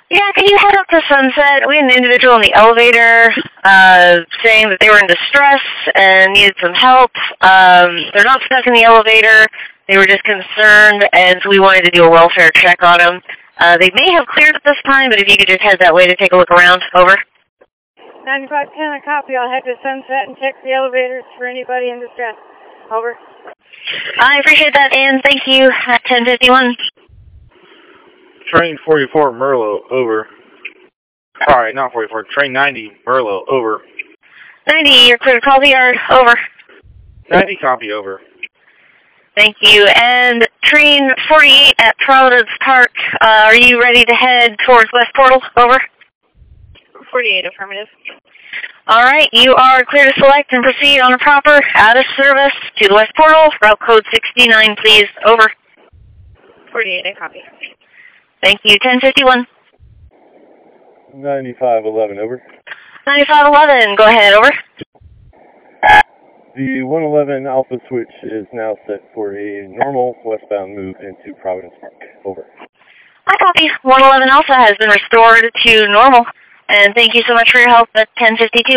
Yeah, can you head up to Sunset? We had an individual in the elevator saying that they were in distress and needed some help. They're not stuck in the elevator. They were just concerned, and so we wanted to do a welfare check on them. They may have cleared at this time, but if you could just head that way to take a look around. Over. 9510, a copy. I'll head to Sunset and check the elevators for anybody in distress. Over. I appreciate that, and thank you. 1051. Train 44, Merlot, over. Sorry, not 44. Train 90, Merlot, over. 90, you're clear to call the yard. Over. 90, copy, over. Thank you. And train 48 at Providence Park, are you ready to head towards West Portal? Over. 48, affirmative. All right, you are clear to select and proceed on a proper out-of-service to the West Portal. Route code 69, please. Over. 48, I copy. Thank you. 1051. 9511, over. 9511, go ahead. Over. The 111 Alpha switch is now set for a normal westbound move into Providence Park. Over. I copy. 111 Alpha has been restored to normal. And thank you so much for your help at 1052.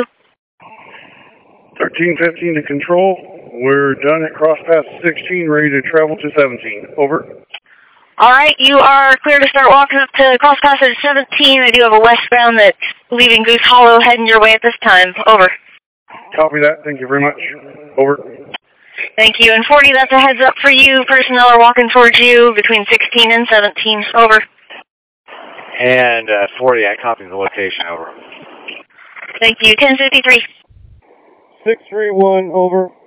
1315 to control. We're done at cross path 16, ready to travel to 17. Over. All right, you are clear to start walking up to cross passage 17. I do have a westbound that's leaving Goose Hollow heading your way at this time. Over. Copy that. Thank you very much. Over. Thank you. And 40, that's a heads up for you. Personnel are walking towards you between 16 and 17. Over. And 40, I copy the location, over. Thank you. 1053. 631, over.